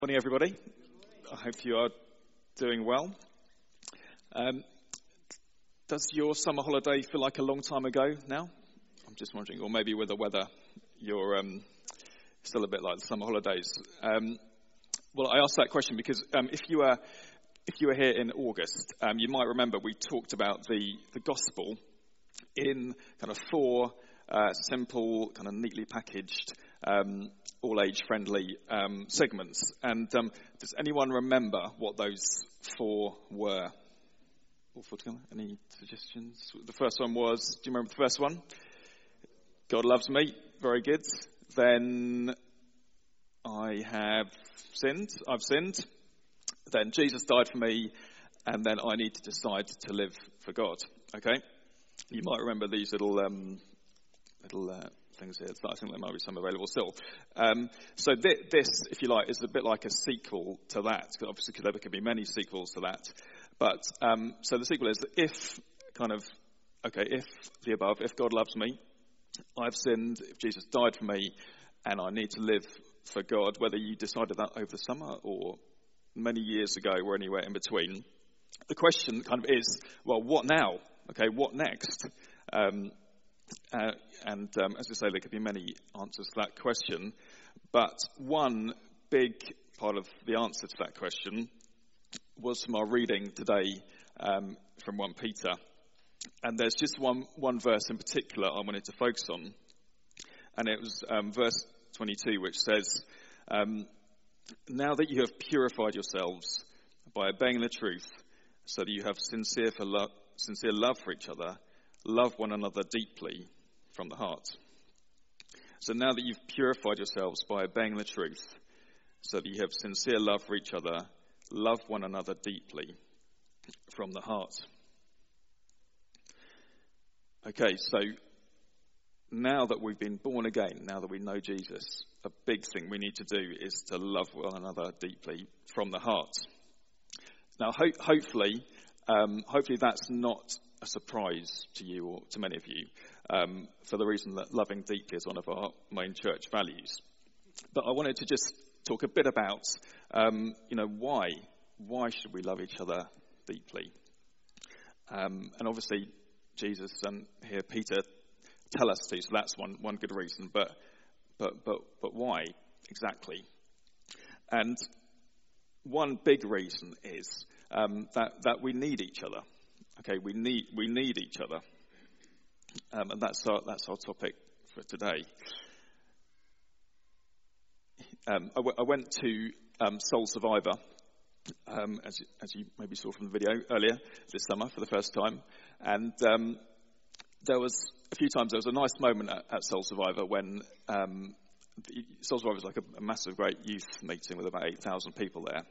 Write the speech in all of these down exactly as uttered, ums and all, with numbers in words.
Morning, everybody. I hope you are doing well. Um, does your summer holiday feel like a long time ago now? I'm just wondering, or maybe with the weather, you're um, still a bit like the summer holidays. Um, well, I asked that question because um, if you were if you were here in August, um, you might remember we talked about the the gospel in kind of four uh, simple, kind of neatly packaged, Um, all-age friendly um, segments. And um, does anyone remember what those four were? All four together? Any suggestions? The first one was, do you remember the first one? God loves me. Very good. Then I have sinned. I've sinned. Then Jesus died for me. And then I need to decide to live for God. Okay? You might remember these little um, little uh, things here. I think there might be some available still. Um, so th- this, if you like, is a bit like a sequel to that. Obviously, there could be many sequels to that. But um, so the sequel is if kind of, okay, if the above, if God loves me, I've sinned, if Jesus died for me, and I need to live for God, whether you decided that over the summer or many years ago or anywhere in between, the question kind of is, well, what now? Okay, what next? Um, Uh, and um, as I say, there could be many answers to that question. But one big part of the answer to that question was from our reading today um, from First Peter. And there's just one, one verse in particular I wanted to focus on. And it was um, verse twenty-two, which says, um, now that you have purified yourselves by obeying the truth, so that you have sincere, for lo- sincere love for each other, love one another deeply from the heart. So now that you've purified yourselves by obeying the truth, so that you have sincere love for each other, love one another deeply from the heart. Okay, so now that we've been born again, now that we know Jesus, a big thing we need to do is to love one another deeply from the heart. Now, ho- hopefully, um, hopefully that's not a surprise to you or to many of you, um, for the reason that loving deeply is one of our main church values. But I wanted to just talk a bit about, um, you know, why? Why should we love each other deeply? Um, and obviously, Jesus and here Peter tell us to, so that's one one good reason. But but but but why exactly? And one big reason is um, that that we need each other. Okay, we need we need each other, um, and that's our that's our topic for today. Um, I, w- I went to um, Soul Survivor, um, as as you maybe saw from the video earlier this summer for the first time, and um, there was a few times there was a nice moment at, at Soul Survivor when um, the, Soul Survivor is like a, a massive, great youth meeting with about eight thousand people there.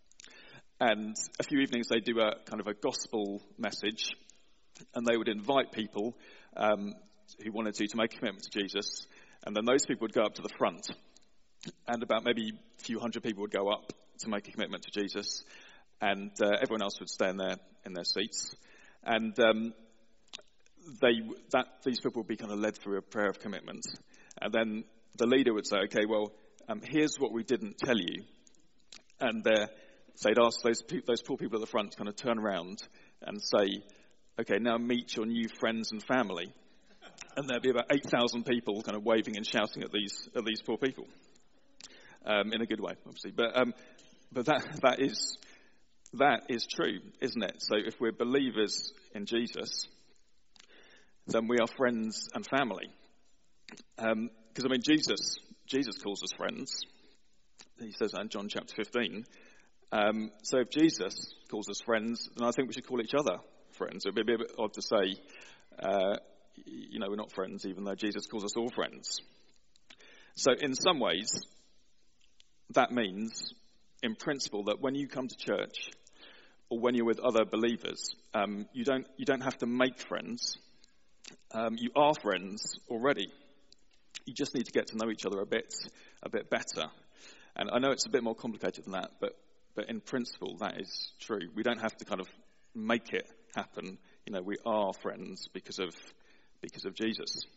And a few evenings they do a kind of a gospel message, and they would invite people um, who wanted to to make a commitment to Jesus, and then those people would go up to the front, and about maybe a few hundred people would go up to make a commitment to Jesus, and uh, everyone else would stay in their in their seats, and um, they that these people would be kind of led through a prayer of commitment, and then the leader would say, okay, well, um, here's what we didn't tell you, and they're So they'd ask those pe- those poor people at the front to kind of turn around and say, okay, now meet your new friends and family. And there'd be about eight thousand people kind of waving and shouting at these at these poor people. Um, in a good way, obviously. But um, but that that is that is true, isn't it? So if we're believers in Jesus, then we are friends and family. Because, um, I mean, Jesus Jesus calls us friends. He says that in John chapter fifteen. Um, so if Jesus calls us friends, then I think we should call each other friends. It would be a bit odd to say, uh, you know, we're not friends, even though Jesus calls us all friends. So in some ways, that means, in principle, that when you come to church or when you're with other believers, um, you don't you don't have to make friends. Um, you are friends already. You just need to get to know each other a bit a bit better. And I know it's a bit more complicated than that, but But in principle, that is true. We don't have to kind of make it happen. You know, we are friends because of because of Jesus.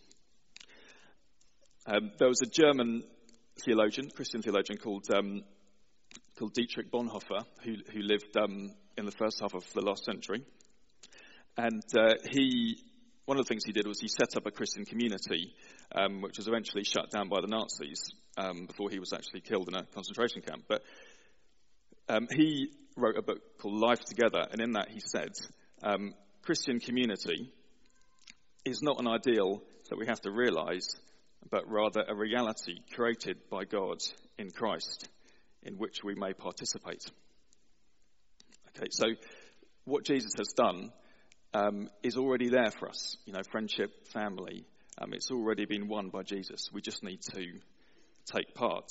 Um, there was a German theologian, Christian theologian called um, called Dietrich Bonhoeffer, who, who lived um, in the first half of the last century. And uh, he, one of the things he did was he set up a Christian community, um, which was eventually shut down by the Nazis um, before he was actually killed in a concentration camp. But um, he wrote a book called Life Together, and in that he said, um, Christian community is not an ideal that we have to realize, but rather a reality created by God in Christ, in which we may participate. Okay, so what Jesus has done um, is already there for us. You know, friendship, family, um, it's already been won by Jesus. We just need to take part.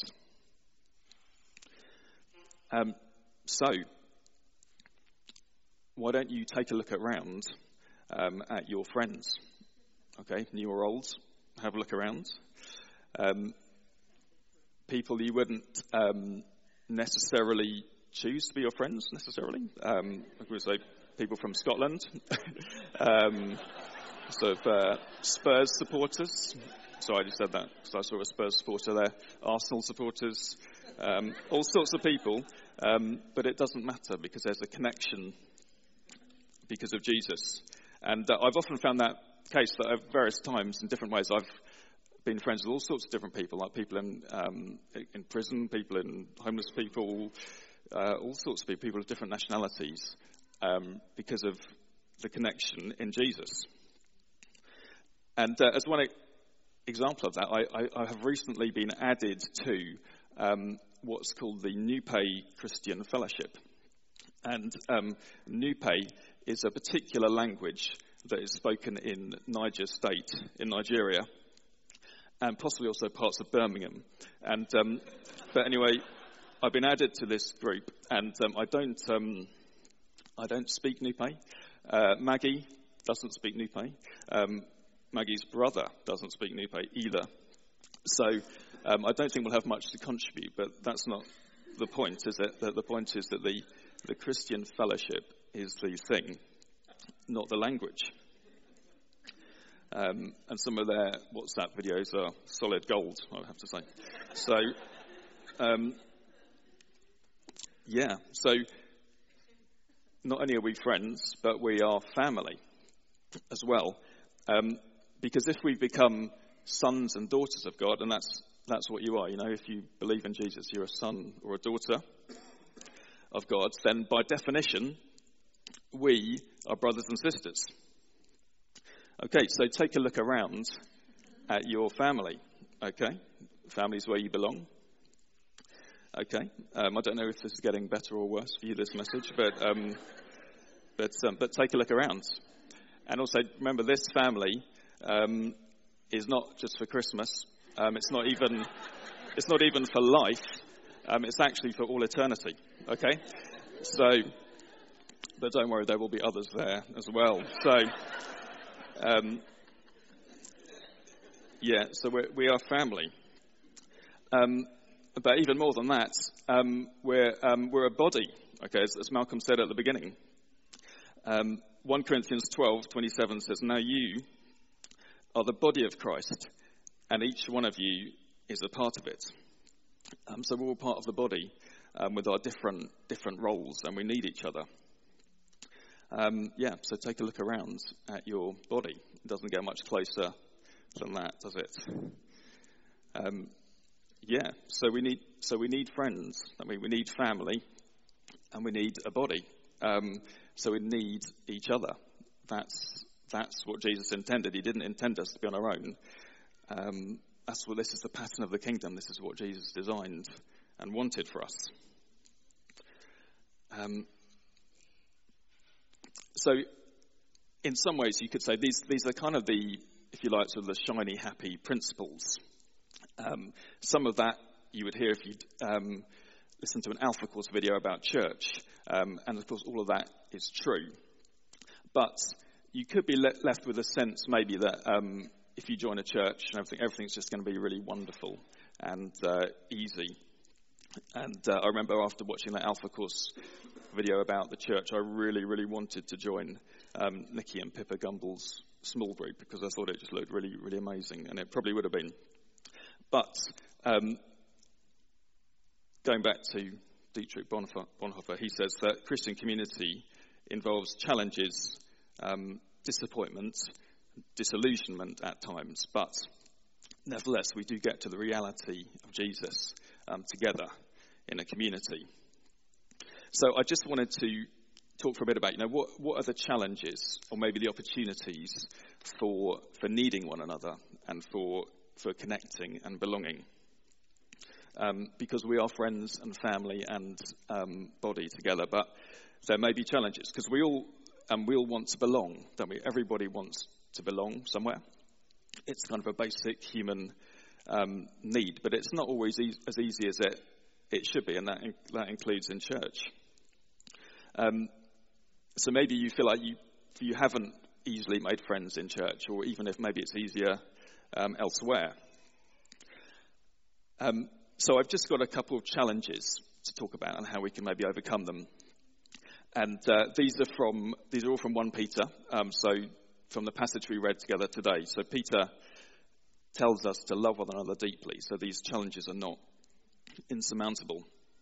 Um, so, why don't you take a look around um, at your friends? Okay, new or old, have a look around. Um, people you wouldn't um, necessarily choose to be your friends, necessarily. Um, I would say people from Scotland, um, sort of uh, Spurs supporters. Sorry, I just said that because I saw a Spurs supporter there. Arsenal supporters, um, all sorts of people. Um, but it doesn't matter because there's a connection because of Jesus. And uh, I've often found that case that at various times in different ways I've been friends with all sorts of different people, like people in um, in prison, people in homeless people, uh, all sorts of people, people of different nationalities, um, because of the connection in Jesus. And uh, as one example of that, I, I, I have recently been added to um, what's called the Nupe Christian Fellowship. And um, Nupe is a particular language that is spoken in Niger State, in Nigeria, and possibly also parts of Birmingham. And um, but anyway, I've been added to this group, and um, I don't um, I don't speak Nupe. Uh, Maggie doesn't speak Nupe. Um, Maggie's brother doesn't speak Nupe either. So um, I don't think we'll have much to contribute, but that's not the point, is it? The, the point is that the the Christian fellowship is the thing, not the language. Um, and some of their WhatsApp videos are solid gold, I have to say. So, um, yeah, so not only are we friends, but we are family as well. Um, because if we become sons and daughters of God, and that's that's what you are, you know, if you believe in Jesus, you're a son or a daughter of God, then by definition, we are brothers and sisters. Okay, so take a look around at your family, okay? Family's where you belong. Okay, um, I don't know if this is getting better or worse for you, this message, but um, but um, but take a look around. And also, remember, this family um, is not just for Christmas. Um, it's not even it's not even for life. Um, it's actually for all eternity, okay? So, but don't worry, there will be others there as well. So... Um, yeah, so we're, we are family. Um, but even more than that, um, we're um, we're a body. Okay, as, as Malcolm said at the beginning. Um, First Corinthians twelve twenty-seven says, "Now you are the body of Christ, and each one of you is a part of it." Um, so we're all part of the body um, with our different different roles, and we need each other. Um, yeah, so take a look around at your body. It doesn't get much closer than that, does it? Um, yeah, so we need so we need friends. I mean, we need family, and we need a body. Um, so we need each other. That's that's what Jesus intended. He didn't intend us to be on our own. Um, that's what this is the pattern of the kingdom. This is what Jesus designed and wanted for us. Um, So, in some ways, you could say these these are kind of the, if you like, sort of the shiny, happy principles. Um, some of that you would hear if you'd um, listen to an Alpha Course video about church, um, and of course, all of that is true. But you could be le- left with a sense, maybe, that um, if you join a church and everything, everything's just going to be really wonderful and uh, easy. And uh, I remember after watching that Alpha Course video about the church, I really, really wanted to join um, Nicky and Pippa Gumbel's small group because I thought it just looked really, really amazing, and it probably would have been. But um, going back to Dietrich Bonhoeffer, he says that Christian community involves challenges, um, disappointment, disillusionment at times, but nevertheless we do get to the reality of Jesus um, together in a community. So I just wanted to talk for a bit about, you know, what, what are the challenges or maybe the opportunities for for needing one another and for for connecting and belonging. Um, because we are friends and family and um, body together, but there may be challenges because we all and um, we all want to belong, don't we? Everybody wants to belong somewhere. It's kind of a basic human um, need, but it's not always e- as easy as it it should be, and that in- that includes in church. Um, so maybe you feel like you you haven't easily made friends in church, or even if maybe it's easier um, elsewhere. Um, so I've just got a couple of challenges to talk about and how we can maybe overcome them. And uh, these are from these are all from First Peter. Um, so from the passage we read together today. So Peter tells us to love one another deeply. So these challenges are not insurmountable.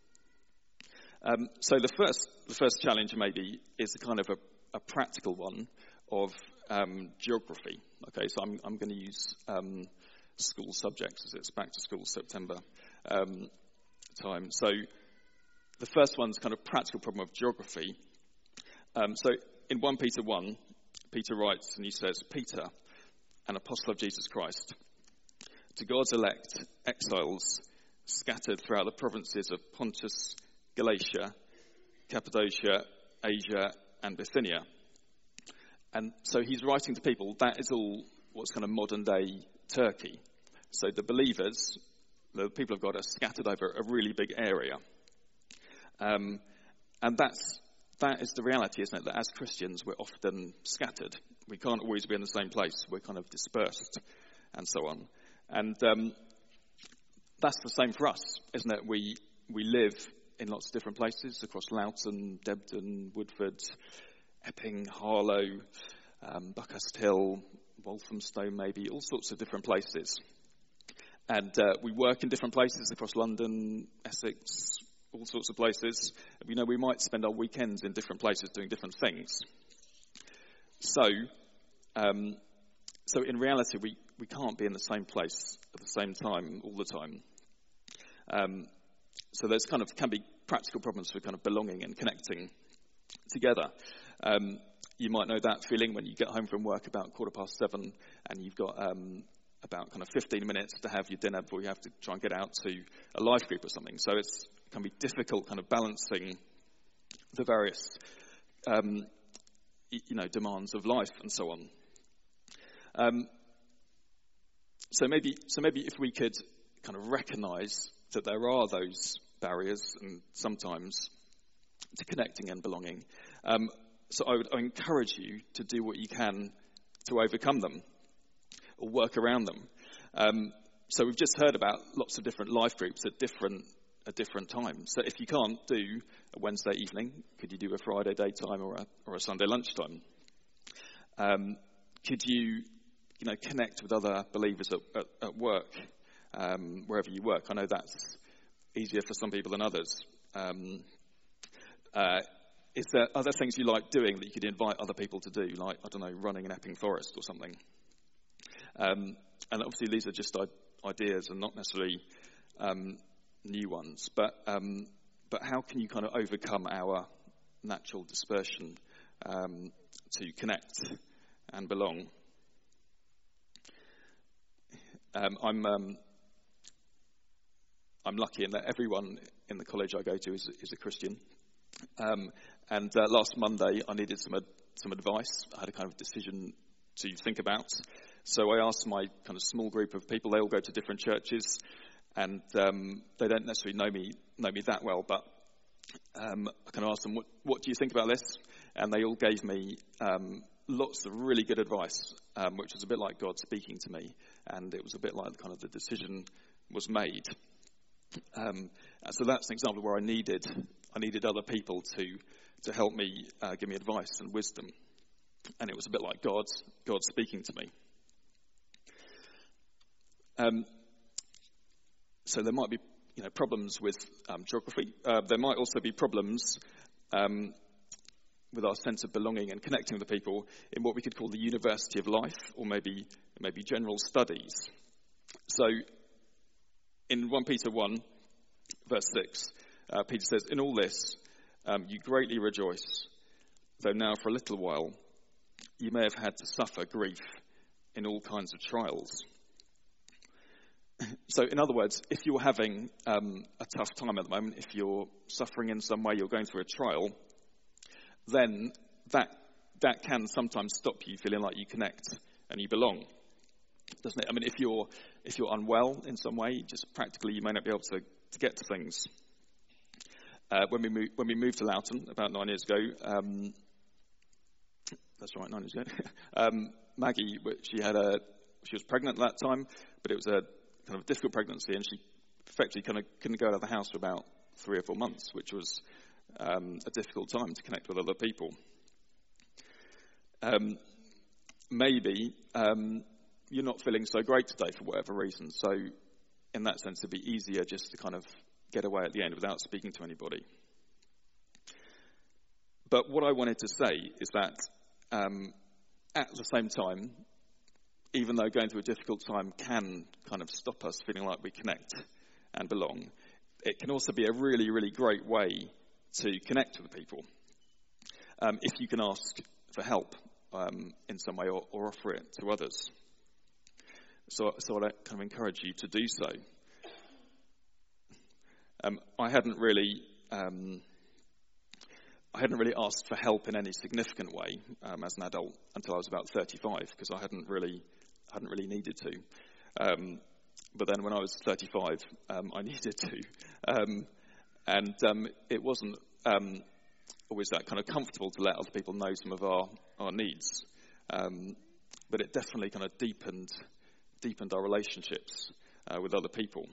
Um, so the first the first challenge maybe is a kind of a, a practical one of um, geography. Okay, so I'm I'm going to use um, school subjects as it's back to school September um, time. So the first one's kind of practical problem of geography. Um, so in First Peter one, Peter writes and he says, Peter, an apostle of Jesus Christ, to God's elect exiles scattered throughout the provinces of Pontus, Galatia, Cappadocia, Asia, and Bithynia. And so he's writing to people, that is all what's kind of modern day Turkey. So the believers, the people of God, are scattered over a really big area. Um, and that's that is the reality, isn't it? That as Christians, we're often scattered. We can't always be in the same place. We're kind of dispersed and so on. And um, that's the same for us, isn't it? We we live in lots of different places across Loughton, Debden, Woodford, Epping, Harlow, um, Buckhurst Hill, Walthamstow maybe, all sorts of different places. And uh, we work in different places across London, Essex, all sorts of places. You know, we might spend our weekends in different places doing different things. So, um, so in reality, we, we can't be in the same place at the same time all the time. Um, so there's kind of can be practical problems for kind of belonging and connecting together. Um, you might know that feeling when you get home from work about quarter past seven and you've got um, about kind of fifteen minutes to have your dinner before you have to try and get out to a life group or something. So it's, it can be difficult kind of balancing the various, um, you know, demands of life and so on. Um, so maybe, so maybe if we could kind of recognise that there are those barriers and sometimes to connecting and belonging. Um, so I would I encourage you to do what you can to overcome them or work around them. Um, so we've just heard about lots of different life groups at different at different times. So if you can't do a Wednesday evening, could you do a Friday daytime or a or a Sunday lunchtime? Um, could you you know connect with other believers at, at, at work, um, wherever you work? I know that's easier for some people than others. Um, uh, is there other things you like doing that you could invite other people to do, like, I don't know, running in Epping Forest or something? Um, and obviously these are just I- ideas and not necessarily um, new ones. But um, but how can you kind of overcome our natural dispersion um, to connect and belong? Um, I'm um, I'm lucky in that everyone in the college I go to is, is a Christian. Um, and uh, last Monday I needed some ad- some advice. I had a kind of decision to think about. So I asked my kind of small group of people. They all go to different churches, and um, they don't necessarily know me know me that well. But um, I kind of asked them, "What what do you think about this?" And they all gave me um, lots of really good advice, um, which was a bit like God speaking to me, and it was a bit like kind of the decision was made. Um, so that's an example where I needed I needed other people to to help me uh, give me advice and wisdom, and it was a bit like God God speaking to me. Um, so there might be you know, problems with um, geography. Uh, there might also be problems um, with our sense of belonging and connecting with the people in what we could call the university of life, or maybe maybe general studies. So in First Peter one, verse six, uh, Peter says, "In all this um, you greatly rejoice, though now for a little while you may have had to suffer grief in all kinds of trials." So, in other words, if you're having um, a tough time at the moment, if you're suffering in some way, you're going through a trial, then that that can sometimes stop you feeling like you connect and you belong, doesn't it? I mean, if you're if you're unwell in some way, just practically, you may not be able to, to get to things. Uh, when we moved, when we moved to Loughton about nine years ago, um, that's right, nine years ago. um, Maggie, she had a she was pregnant at that time, but it was a kind of difficult pregnancy, and she effectively kind of couldn't go out of the house for about three or four months, which was um, a difficult time to connect with other people. Um, maybe um, you're not feeling so great today for whatever reason, so in that sense it'd be easier just to kind of get away at the end without speaking to anybody. But what I wanted to say is that um, at the same time, even though going through a difficult time can kind of stop us feeling like we connect and belong, it can also be a really, really great way to connect with people. Um, if you can ask for help um, in some way, or, or offer it to others. So, so I'd kind of encourage you to do so. Um, I hadn't really, um, I hadn't really asked for help in any significant way um, as an adult until I was about thirty-five, because I hadn't really. hadn't really needed to. Um, but then when I was thirty-five, um, I needed to. Um, and um, it wasn't um, always that kind of comfortable to let other people know some of our, our needs. Um, but it definitely kind of deepened deepened our relationships uh, with other people.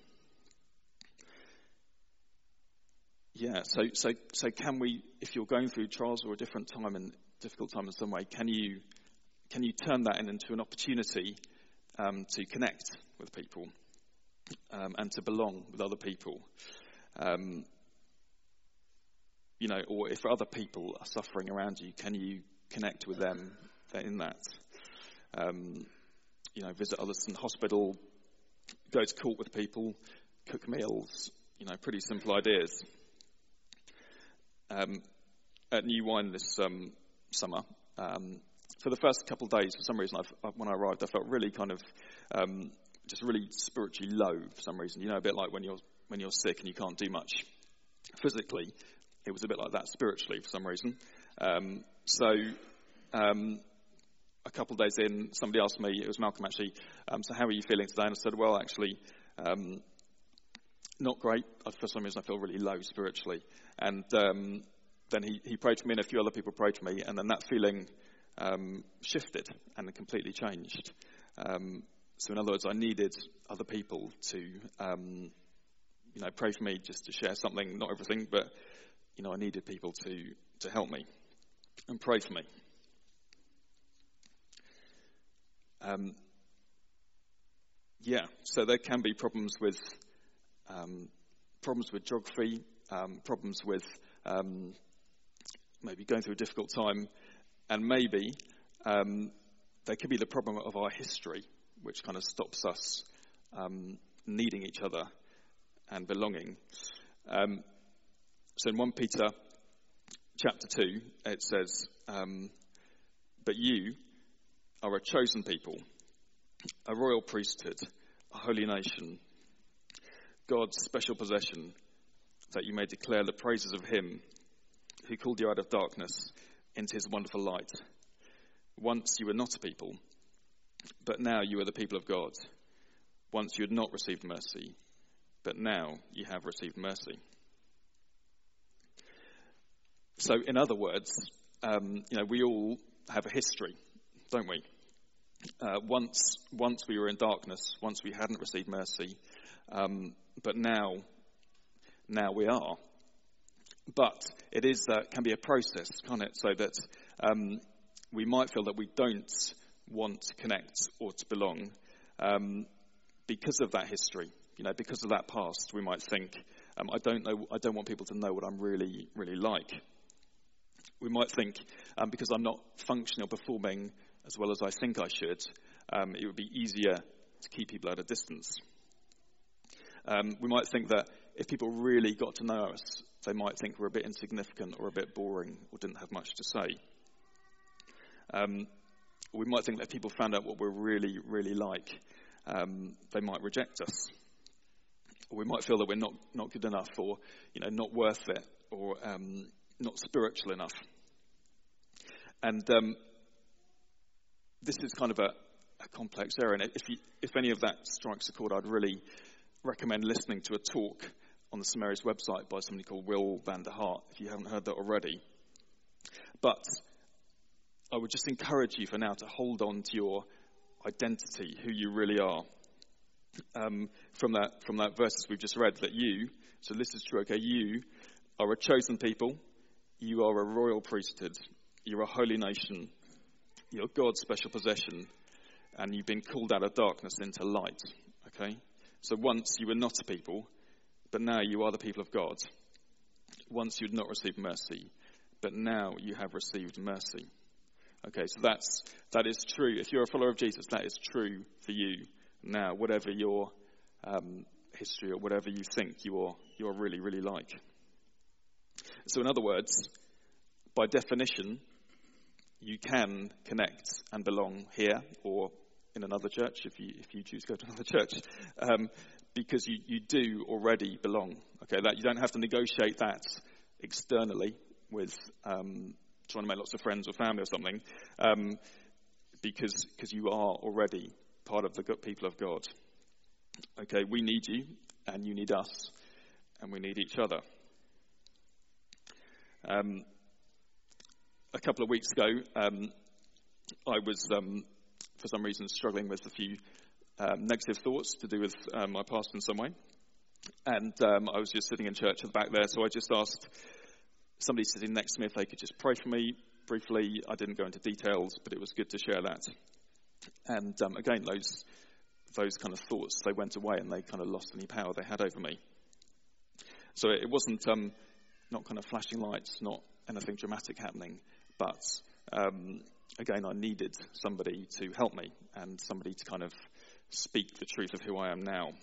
Yeah, so, so so can we, if you're going through trials or a different time and difficult time in some way, can you Can you turn that into an opportunity um, to connect with people um, and to belong with other people? Um, you know, or if other people are suffering around you, can you connect with them in that? Um, you know, visit others in hospital, go to court with people, cook meals, you know, pretty simple ideas. Um, at New Wine this um, summer, um, for the first couple of days, for some reason, I've, when I arrived, I felt really kind of um, just really spiritually low for some reason. You know, a bit like when you're when you're sick and you can't do much physically. It was a bit like that spiritually for some reason. Um, so um, a couple of days in, somebody asked me, it was Malcolm actually, um, so how are you feeling today? And I said, well, actually, um, not great. For some reason, I feel really low spiritually. And um, then he, he prayed for me, and a few other people prayed for me, and then that feeling Um, shifted and completely changed. Um, so in other words, I needed other people to, um, you know, pray for me, just to share something, not everything, but, you know, I needed people to, to help me and pray for me. Um, yeah, so there can be problems with, um, problems with geography, um, problems with um, maybe going through a difficult time. And maybe um, there could be the problem of our history, which kind of stops us um, needing each other and belonging. Um, so in First Peter chapter two, it says, um, "But you are a chosen people, a royal priesthood, a holy nation, God's special possession, that you may declare the praises of him who called you out of darkness into his wonderful light. Once you were not a people, but now you are the people of God. Once you had not received mercy, but now you have received mercy." So, in other words, um, you know, we all have a history, don't we? Uh, once, once we were in darkness, once we hadn't received mercy, um, but now, now we are. But it is uh, can be a process, can't it? So that um, we might feel that we don't want to connect or to belong um, because of that history, You know, because of that past, we might think, um, I don't know, I don't want people to know what I'm really, really like. We might think, um, because I'm not functioning or performing as well as I think I should, um, it would be easier to keep people at a distance. Um, we might think that if people really got to know us, they might think we're a bit insignificant or a bit boring or didn't have much to say. Um, we might think that if people found out what we're really, really like, um, they might reject us. Or we might feel that we're not, not good enough, or you know, not worth it, or um, not spiritual enough. And um, this is kind of a, a complex area. And if you, if any of that strikes a chord, I'd really recommend listening to a talk on the Samaritans website by somebody called Will van der Hart, if you haven't heard that already. But I would just encourage you for now to hold on to your identity, who you really are. Um, from that from that verses we've just read, that you, so this is true, okay, you are a chosen people, you are a royal priesthood, you're a holy nation, you're God's special possession, and you've been called out of darkness into light, okay? So once you were not a people, but now you are the people of God. Once you had not received mercy, but now you have received mercy. Okay, so that's that is true. If you're a follower of Jesus, that is true for you now, whatever your um, history or whatever you think you are, you are really, really like. So in other words, by definition, you can connect and belong here or in another church, if you if you choose to go to another church, um, because you, you do already belong. Okay, that you don't have to negotiate that externally with um, trying to make lots of friends or family or something, um, because because you are already part of the good people of God. Okay, we need you, and you need us, and we need each other. Um, a couple of weeks ago, um, I was, um, for some reason, struggling with a few um, negative thoughts to do with um, my past in some way. And um, I was just sitting in church at the back there, so I just asked somebody sitting next to me if they could just pray for me briefly. I didn't go into details, but it was good to share that. And um, again, those those kind of thoughts, they went away and they kind of lost any power they had over me. So it wasn't um, not kind of flashing lights, not anything dramatic happening, but um, again, I needed somebody to help me and somebody to kind of speak the truth of who I am now.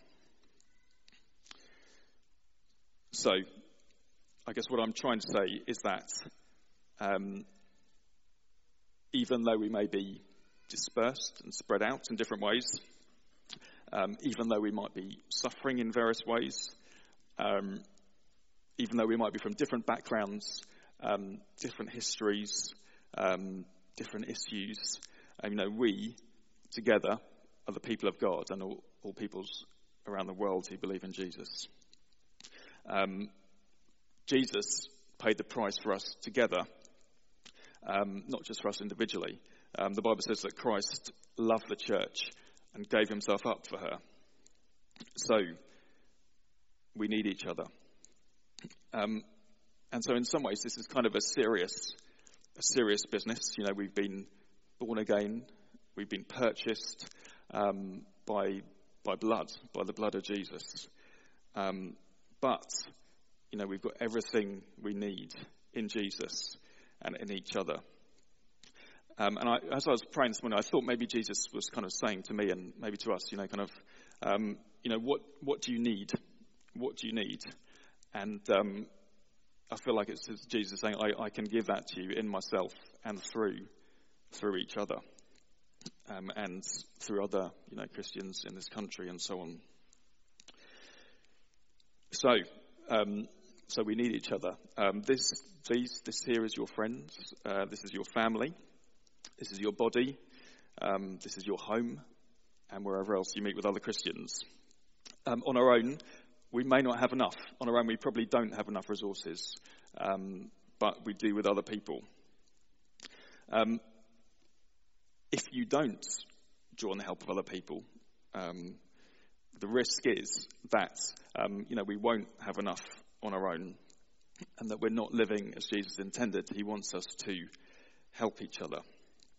So I guess what I'm trying to say is that um, even though we may be dispersed and spread out in different ways, um, even though we might be suffering in various ways, um, even though we might be from different backgrounds, um, different histories, um, different issues, um, you know, we together are the people of God and all, all peoples around the world who believe in Jesus. Um, Jesus paid the price for us together, um, not just for us individually. Um, the Bible says that Christ loved the church and gave himself up for her. So we need each other. Um, and so in some ways, this is kind of a serious, a serious business. You know, we've been born again. We've been purchased um, by by blood, by the blood of Jesus. Um, but, you know, we've got everything we need in Jesus and in each other. Um, and I, as I was praying this morning, I thought maybe Jesus was kind of saying to me and maybe to us, you know, kind of, um, you know, what, what do you need? What do you need? And um, I feel like it's Jesus saying, I, I can give that to you in myself and through through each other um, and through other, you know, Christians in this country and so on. So, um, so we need each other. Um, this, these, this here is your friends. Uh, this is your family. This is your body. Um, this is your home, and wherever else you meet with other Christians. Um, on our own, we may not have enough. On our own, we probably don't have enough resources, um, but we do with other people. Um, if you don't draw on the help of other people, um, the risk is that um, you know we won't have enough on our own, and that we're not living as Jesus intended. He wants us to help each other.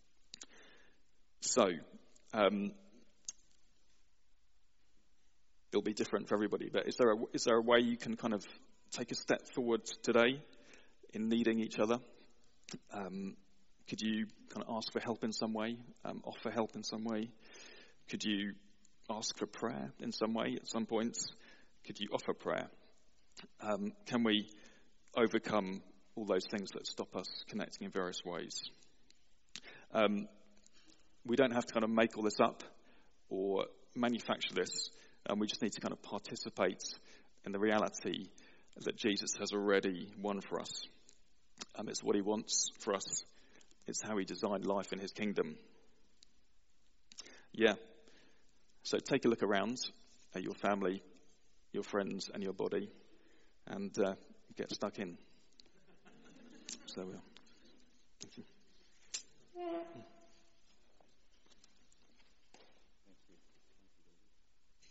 So, um, it'll be different for everybody. But is there a, is there a way you can kind of take a step forward today in needing each other? Um, could you kind of ask for help in some way, um, offer help in some way? Could you ask for prayer in some way at some points? Could you offer prayer? Um, can we overcome all those things that stop us connecting in various ways? Um, we don't have to kind of make all this up or manufacture this. And we just need to kind of participate in the reality that Jesus has already won for us. Um, it's what he wants for us. It's how he designed life in his kingdom. Yeah. So take a look around at your family, your friends, and your body, and uh, get stuck in. So, uh, thank you.